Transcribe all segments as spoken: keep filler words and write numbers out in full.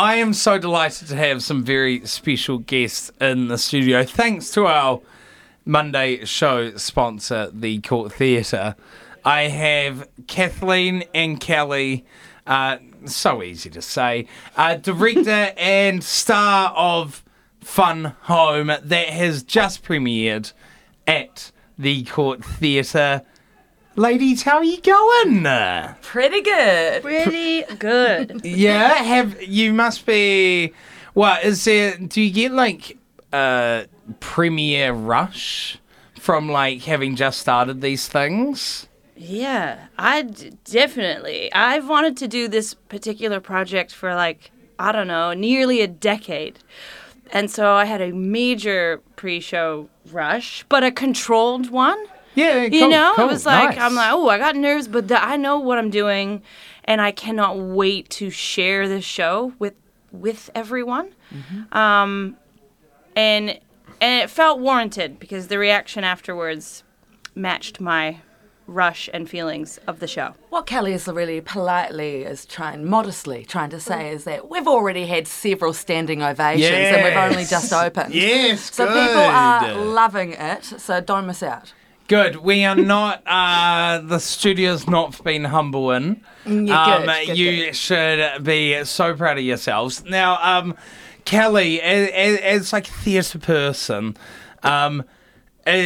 I am so delighted to have some very special guests in the studio. Thanks to our Monday show sponsor, the Court Theatre. I have Kathleen and Kelly, uh, so easy to say, uh, director and star of Fun Home that has just premiered at the Court Theatre. Ladies, how are you going? Pretty good. Pretty good. Yeah, have you must be. What is there? Do you get like a premiere rush from like having just started these things? Yeah, I d- definitely. I've wanted to do this particular project for like, I don't know, nearly a decade. And so I had a major pre-show rush, but a controlled one. Yeah, cool, You know, cool, it was like, nice. I'm like, oh, I got nerves, but the, I know what I'm doing, and I cannot wait to share this show with with everyone. Mm-hmm. Um, and and it felt warranted because the reaction afterwards matched my rush and feelings of the show. What Kelly is really politely is trying, modestly trying to say is that we've already had several standing ovations and we've only just opened. Yes, So good. people are loving it, so don't miss out. Good. We are not. Uh, the studio's not been humble in. Yeah, um, good, good, you good. should be so proud of yourselves. Now, um, Kelly, as, as, as like a theatre person, um, uh,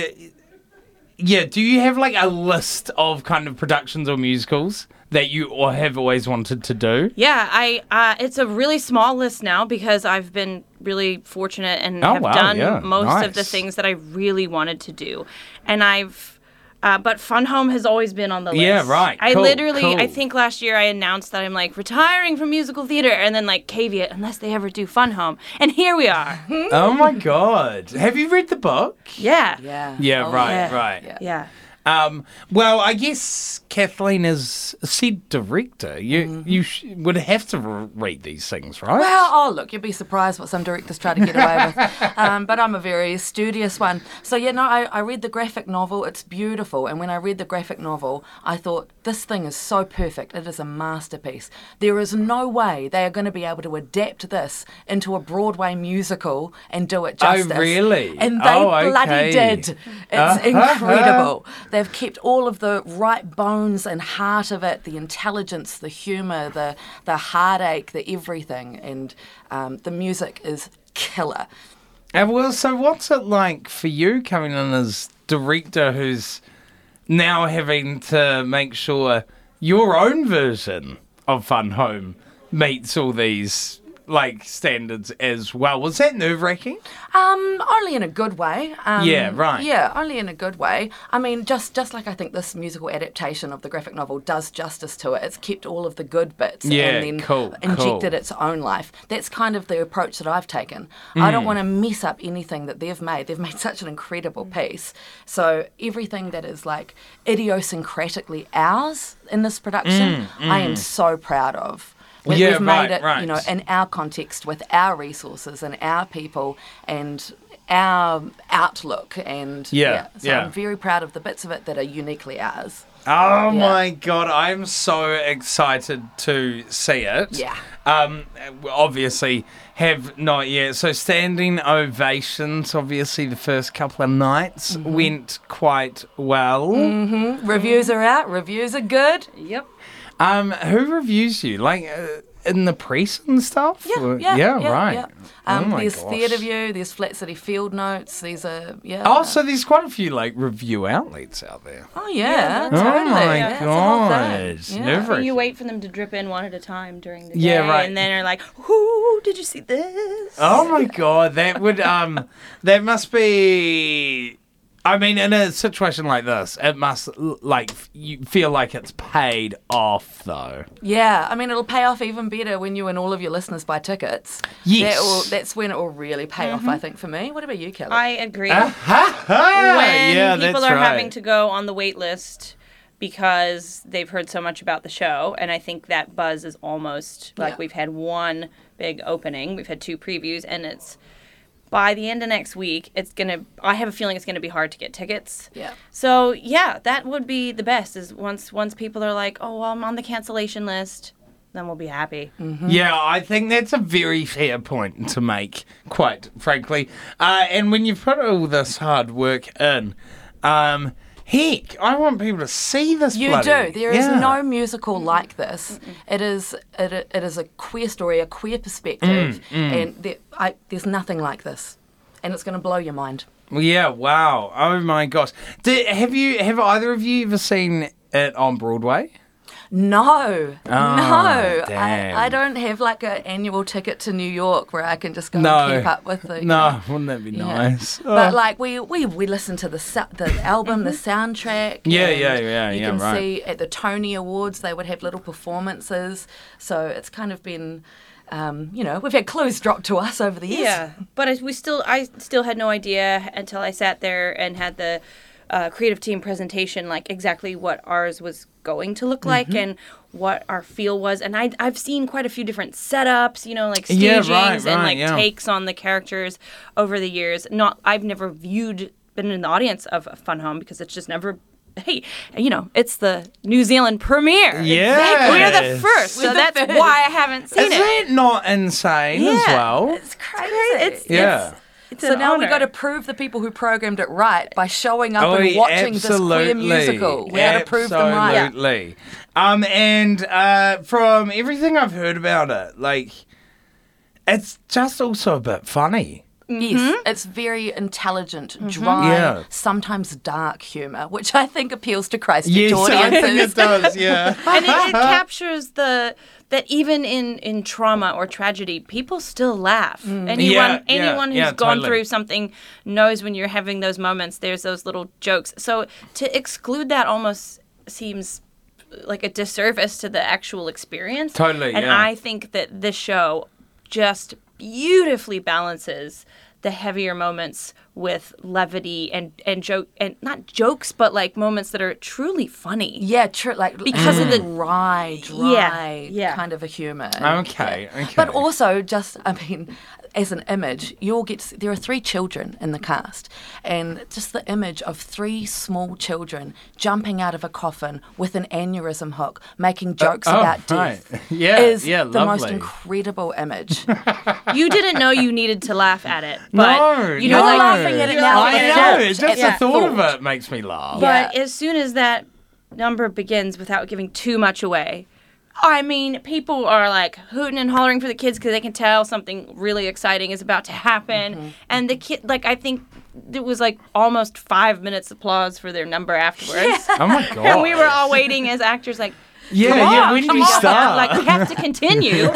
yeah, do you have like a list of kind of productions or musicals that you or have always wanted to do? Yeah, I uh, it's a really small list now because I've been really fortunate and Oh, have wow, done yeah, most of the nice. things that I really wanted to do. And I've uh, but Fun Home has always been on the list. Yeah, right. I Cool, literally, cool. I think last year I announced that I'm like retiring from musical theater, and then like caveat unless they ever do Fun Home, and here we are. Oh my God! Have you read the book? Yeah, Yeah. Yeah, Oh, right, yeah. right. Yeah. yeah. Um, well, I guess Kathleen is said director. You Mm-hmm. you sh- would have to re- read these things, right? Well, oh, look, you'd be surprised what some directors try to get away with. Um, but I'm a very studious one. So, yeah, no, I, I read the graphic novel. It's beautiful. And when I read the graphic novel, I thought, this thing is so perfect. It is a masterpiece. There is no way they are going to be able to adapt this into a Broadway musical and do it Oh, justice. really? And they Oh, okay. bloody did. It's incredible. They've kept all of the right bones and heart of it, the intelligence, the humour, the the heartache, the everything, and um, the music is killer. And well, so what's it like for you coming in as director who's now having to make sure your own version of Fun Home meets all these like standards as well? Was that nerve-wracking? Um, only in a good way. Um, Yeah, right. Yeah, only in a good way. I mean, just just like I think this musical adaptation of the graphic novel does justice to it. It's kept all of the good bits Yeah, and then cool, injected cool. its own life. That's kind of the approach that I've taken. I Mm. don't want to mess up anything that they've made. They've made such an incredible piece. So everything that is like idiosyncratically ours in this production, I am so proud of. We, Mm, Yeah, we've made right, it, right. you know, in our context with our resources and our people and our outlook. And Yeah, so yeah. I'm very proud of the bits of it that are uniquely ours. Oh Yeah. my God, I'm so excited to see it. Yeah. Um, we obviously have not yet. So standing ovations, obviously the first couple of nights Mm-hmm. went quite well. Reviews are out. Reviews are good. Yep. Um, who reviews you? Like uh, in the press and stuff? Yeah, Or- yeah, yeah, right. yeah. Oh Um, my there's gosh. Theatre View, there's Flat City Field Notes, these are, yeah. Oh, so there's quite a few like review outlets out there. Oh, yeah, Oh totally. my Yeah, it's a whole God. thing. Yeah. Nerve-wracking. You wait for them to drip in one at a time during the day, Yeah, right. and then are like, "Whoo, did you see this?" Oh my God, that would um, that must be. I mean, in a situation like this, it must l- like f- you feel like it's paid off though. Yeah, I mean, it'll pay off even better when you and all of your listeners buy tickets. Yes. That will, that's when it will really pay off, I think, for me. What about you, Kelly? I agree. Ha ha! when yeah, people that's are right. having to go on the wait list because they've heard so much about the show, and I think that buzz is almost like Yeah. we've had one big opening, we've had two previews, and it's by the end of next week, it's gonna. I have a feeling it's gonna be hard to get tickets. Yeah. So yeah, that would be the best. Is once once people are like, oh, well, I'm on the cancellation list. then we'll be happy. Yeah, I think that's a very fair point to make, quite frankly. Uh, and when you put all this hard work in, um, heck, I want people to see this. You bloody, do. There is yeah. no musical like this. It is it, it is a queer story, a queer perspective, Mm, and there, I, there's nothing like this. And it's going to blow your mind. Yeah, wow. Oh my gosh. Did, have you? Have either of you ever seen it on Broadway? No, Oh, no. damn. I, I don't have like an annual ticket to New York where I can just go No. and keep up with the. you No, know. wouldn't that be Yeah. nice? But Oh. like we, we, we listen to the sa- the album, the soundtrack. Yeah, and yeah, yeah, You yeah, can right. see at the Tony Awards they would have little performances. So it's kind of been, um, you know, we've had clues dropped to us over the years. Yeah, but I, we still, I still had no idea until I sat there and had the uh, creative team presentation, like exactly what ours was going to look like and what our feel was. And I, I've seen quite a few different setups, you know, like Yeah, stagings right, and right, like yeah. takes on the characters over the years. Not, I've never viewed, been in the audience of Fun Home because it's just never. Hey, you know, it's the New Zealand premiere. Yes. We're the first, so We're the that's first. why I haven't seen Is it. that not insane as Yeah. well? It's crazy. It's, Yeah. it's, it's So an now we honor. got to prove the people who programmed it right by showing up Oh, and watching absolutely. this queer musical. We got to prove them right. Absolutely. Um, and uh, from everything I've heard about it, like, it's just also a bit funny. Yes, it's very intelligent, dry, Yeah. sometimes dark humour, which I think appeals to Christchurch Yes, I think audiences. it does, yeah. and it, it captures the that even in, in trauma or tragedy, people still laugh. Anyone Yeah, yeah, anyone who's yeah, gone totally. through something knows when you're having those moments. There's those little jokes. So to exclude that almost seems like a disservice to the actual experience. Totally, And yeah. I think that this show just beautifully balances the heavier moments with levity and and joke and not jokes, but like moments that are truly funny. Yeah, true. Like Because of the- dry, dry Yeah, yeah. kind of a humour. Okay, okay. But also, just I mean, as an image, you'll get. To, there are three children in the cast, and just the image of three small children jumping out of a coffin with an aneurysm hook, making jokes oh, about right. death, Yeah, is yeah, the most lovely. incredible image. You didn't know you needed to laugh at it, but no, you no. know, like laughing at it now I at the know. thought, Just at the that thought of thought. it makes me laugh. Yeah. But as soon as that number begins, without giving too much away, I mean, people are like hooting and hollering for the kids because they can tell something really exciting is about to happen. Mm-hmm. And the kid, like, I think it was like almost five minutes applause for their number afterwards. Oh my god. And we were all waiting as actors, like, Yeah, come yeah. on, When do come you on. start? Like, we have to continue.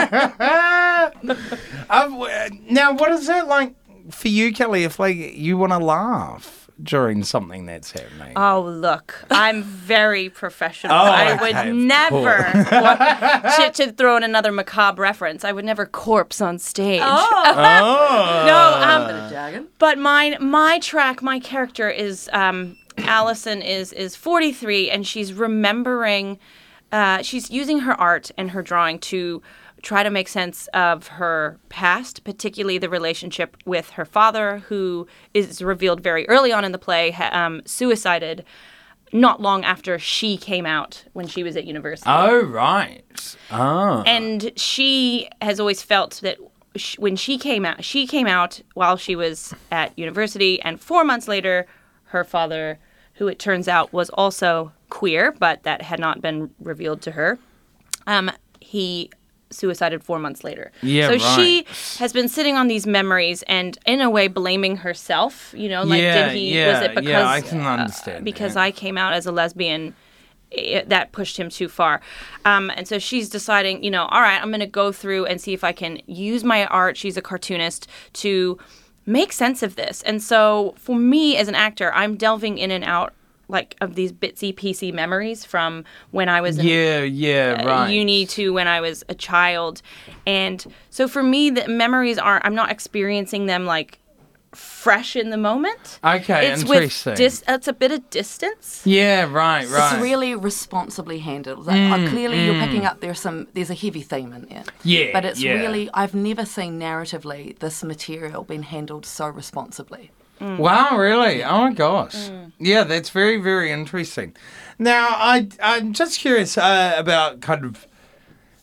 um, w- now, what is it like for you, Kelly? If like you want to laugh during something that's happening? Oh, look, I'm very professional. Oh, I okay, would of never, to, to throw in another macabre reference, I would never corpse on stage. oh. No, um, Jargon. but mine, my track, my character is, um, Allison is, is forty-three, and she's remembering, uh, she's using her art and her drawing to try to make sense of her past, particularly the relationship with her father, who is revealed very early on in the play, ha- um, suicided not long after she came out when she was at university. Oh right. Oh. And she has always felt that sh- when she came out, she came out while she was at university, and four months later, her father, who it turns out was also queer, but that had not been revealed to her, um, he suicided four months later. Yeah, so she right. has been sitting on these memories and, in a way, blaming herself. You know, like, Yeah, did he? yeah, was it because? yeah, I can uh, understand because that. I came out as a lesbian. It, that pushed him too far. Um, and so she's deciding, you know, all right, I'm going to go through and see if I can use my art. She's a cartoonist to make sense of this. And so for me as an actor, I'm delving in and out like of these bitsy piecey memories from when I was in yeah, yeah, uh, right. uni to when I was a child. And so for me, the memories aren't, I'm not experiencing them like fresh in the moment. Okay, it's interesting. with dis- it's a bit of distance. Yeah, right, right. It's really responsibly handled. Like, Mm, uh, clearly, you're picking up there's some there's a heavy theme in there. Yeah, but it's yeah. really I've never seen narratively this material been handled so responsibly. Wow, really? Oh my gosh. Yeah, that's very, very interesting. Now, I, I'm just curious uh, about kind of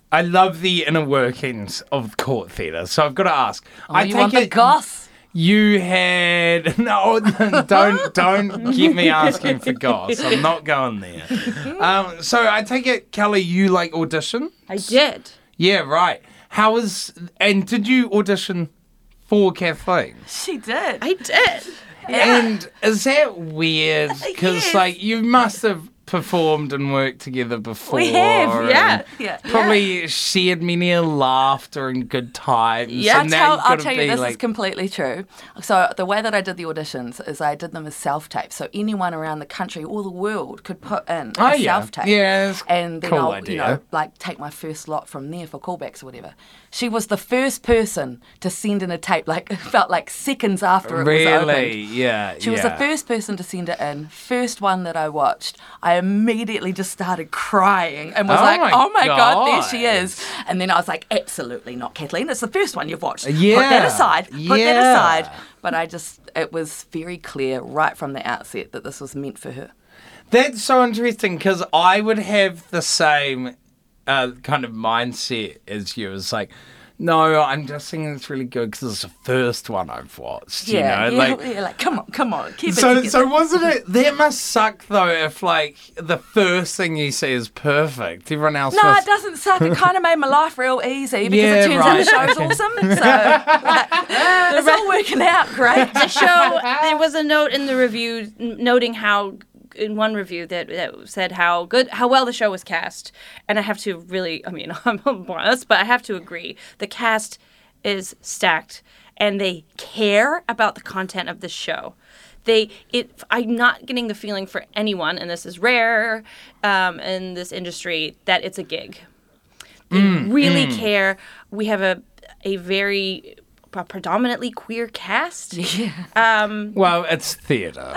I love the inner workings of court theatre. So I've got to ask. Oh, I you take want the it goss? you had no. Don't don't get me asking for goss. I'm not going there. Um, so I take it, Kelly, you like audition? I did. Yeah, right. How was and did you audition for Kathleen? She did. I did. And is that weird? Because Yes. like you must have performed and worked together before. We have, and yeah. Yeah. Probably shared many a laughter and good times. Yeah, and I'll now tell, you've I'll gotta tell you, be this like, is completely true. So the way that I did the auditions is I did them as self-tape. So anyone around the country or the world could put in Oh, a yeah. self-tape. Yeah, it's and then cool I'll, idea. you know, like take my first lot from there for callbacks or whatever. She was the first person to send in a tape, like it felt like seconds after it was opened. really? Yeah. She was yeah. the first person to send it in, first one that I watched. I immediately just started crying and was Oh like, my oh my God, there she God. is. And then I was like, absolutely not, Kathleen. It's the first one you've watched. Put Yeah, that aside. Put that yeah. aside. But I just, it was very clear right from the outset that this was meant for her. That's so interesting because I would have the same uh, kind of mindset as you. It's like, no, I'm just thinking it's really good because it's the first one I've watched. Yeah, you know, yeah, like. yeah, like come on, come on, keep it So, together. so wasn't it? That must suck though. If like the first thing you see is perfect, everyone else. No, must... it doesn't suck. It kind of made my life real easy because Yeah, it turns right. out the show's awesome. So like, it's all working out great. The show, there was a note in the review n- noting how, in one review that, that said how good, how well the show was cast. And I have to really, I mean, I'm biased, but I have to agree. The cast is stacked and they care about the content of the show. They, it, I'm not getting the feeling for anyone, and this is rare um, in this industry, that it's a gig. They really care. We have a a very a predominantly queer cast. Yeah. Um, Well, it's theatre.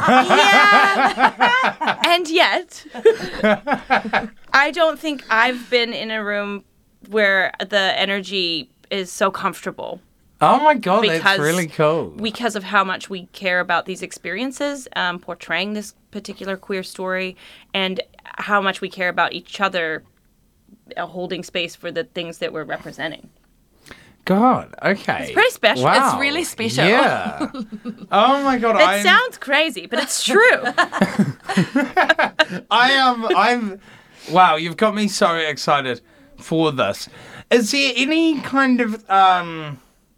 yeah. And yet, I don't think I've been in a room where the energy is so comfortable Oh my god, because that's really cool. because of how much we care about these experiences, um, portraying this particular queer story, and how much we care about each other, uh, holding space for the things that we're representing. God, okay. It's pretty special. Wow. It's really special. Yeah. Oh my god, It I'm, sounds crazy, but it's true. I am. I'm. Wow, you've got me so excited for this. Is there any kind of um,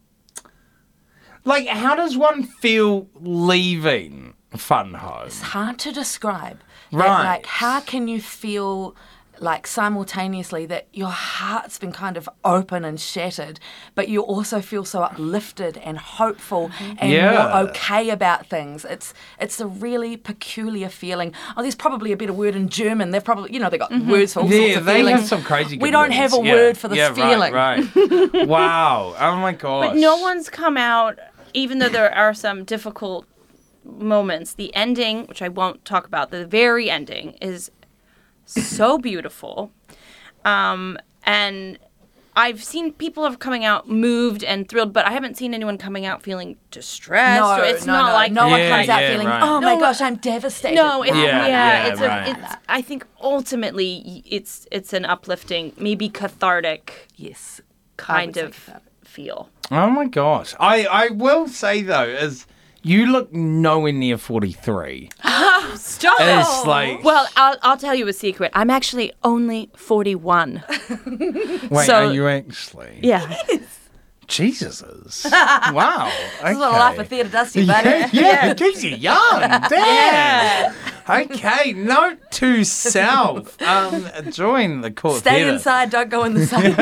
like, how does one feel leaving Fun Home? It's hard to describe. Right. That, like, how can you feel like simultaneously that your heart's been kind of open and shattered, but you also feel so uplifted and hopeful and Yeah. more okay about things? It's it's a really peculiar feeling. Oh, there's probably a better word in German. They've probably, you know, they've got words for all sorts Yeah, of they feelings. have some crazy. Good We don't words. have a Yeah. word for this yeah, feeling. Right, right. Wow. Oh my gosh. But no one's come out, even though there are some difficult moments. The ending, which I won't talk about, the very ending is so beautiful. Um, and I've seen people have coming out moved and thrilled, but I haven't seen anyone coming out feeling distressed. No, or it's no, not no. like no one Yeah, comes out yeah, feeling, right. oh my No, gosh, I'm devastated. No, it's, Yeah, yeah, yeah, it's right. a, it's. I think ultimately it's it's an uplifting, maybe cathartic Yes. kind I would of say that. feel. Oh my gosh. I, I will say though, is you look nowhere near forty-three. Stop. It's like, Well, I'll I'll tell you a secret. I'm actually only forty-one. wait, so- are you actually? Yeah. Jesus. Wow. Okay. This is what a life of theatre does to you, buddy. Yeah, yeah, keeps you young. Damn. Okay, note to self. Um, join the court Stay theatre. inside, don't go in the sun.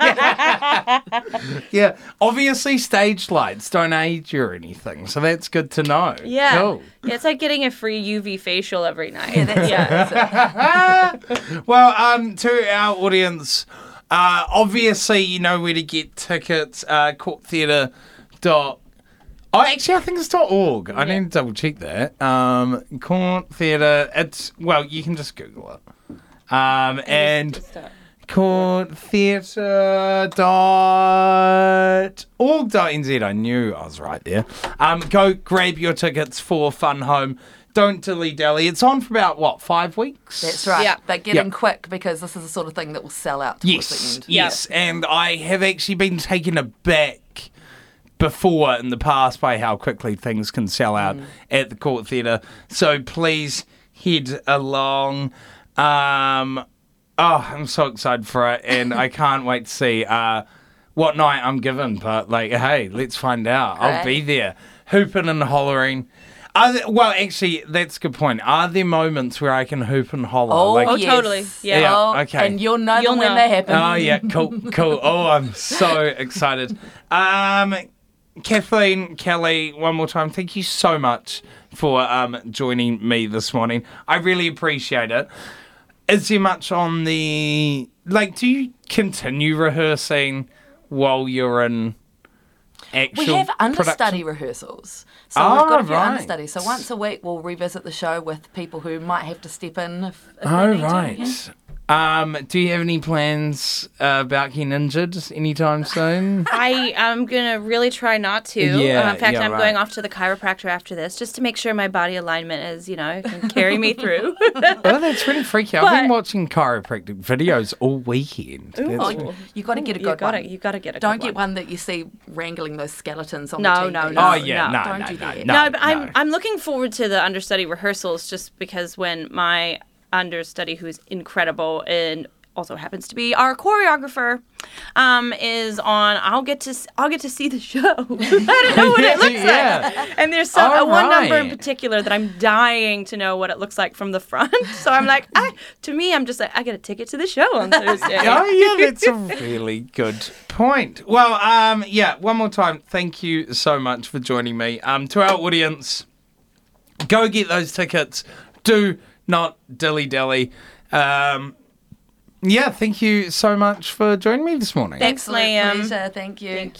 Yeah, obviously stage lights don't age you or anything, so that's good to know. Yeah. Cool. Yeah, it's like getting a free U V facial every night. Yeah, that's yeah. Well, um, to our audience, uh, obviously you know where to get tickets. Uh, court theatre dot. Oh, actually, I think it's .org. I need to double check that. Um, Court Theatre. It's well, you can just Google it. Um, and court theatre dot org dot n z. I knew I was right there. Um, go grab your tickets for Fun Home don't dilly-dally. It's on for about, what, five weeks? That's right. Yeah. But get in Yep. quick because this is the sort of thing that will sell out towards the Yes, end. yes. And I have actually been taken aback before in the past by how quickly things can sell out Mm. at the Court Theatre. So please head along. Um, oh, I'm so excited for it, and I can't wait to see uh, what night I'm given. But, like, hey, let's find out. I'll be Great. there, hooping and hollering. Are there, well, actually, that's a good point. Are there moments where I can hoop and holler? Oh, like, Oh, yes. totally. Yeah. Yeah, Oh, okay. And you'll know You'll them when know. they happen. Oh yeah, cool, cool. Oh, I'm so excited. Um, Kathleen, Kelly, one more time, thank you so much for um joining me this morning. I really appreciate it. Is there much on the like? Do you continue rehearsing while you're in actual? We have understudy production? rehearsals. So Oh, we've got a few right. understudies. So once a week we'll revisit the show with people who might have to step in if, if Oh they need right. to. Yeah. Um, do you have any plans uh, about getting injured anytime soon? I am gonna really try not to. Yeah, Uh, in fact, yeah, I'm right. going off to the chiropractor after this just to make sure my body alignment is, you know, can carry me through. Oh, that's really freaky. I've been But- watching chiropractic videos all weekend. That's Oh, really- you, you got to get a you good gotta, one. you gotta get a Don't good get one. one that you see wrangling those skeletons on No, the T V. no, no. Oh yeah, no, don't no, do no, that. no, No, but I'm no. I'm looking forward to the understudy rehearsals just because when my understudy, who's incredible and also happens to be our choreographer, um, is on. I'll get to s- I'll get to see the show. I don't know what it looks Yeah. like. And there's some All uh, one number in right. particular that I'm dying to know what it looks like from the front. So I'm like, I, to me, I'm just like, I get a ticket to the show on Thursday. Oh yeah, that's a really good point. Well, um, yeah, one more time, thank you so much for joining me. Um, to our audience, go get those tickets. Do not dilly dally. Um, yeah, thank you so much for joining me this morning. Thanks, Absolute Liam. pleasure. Thank you. Thank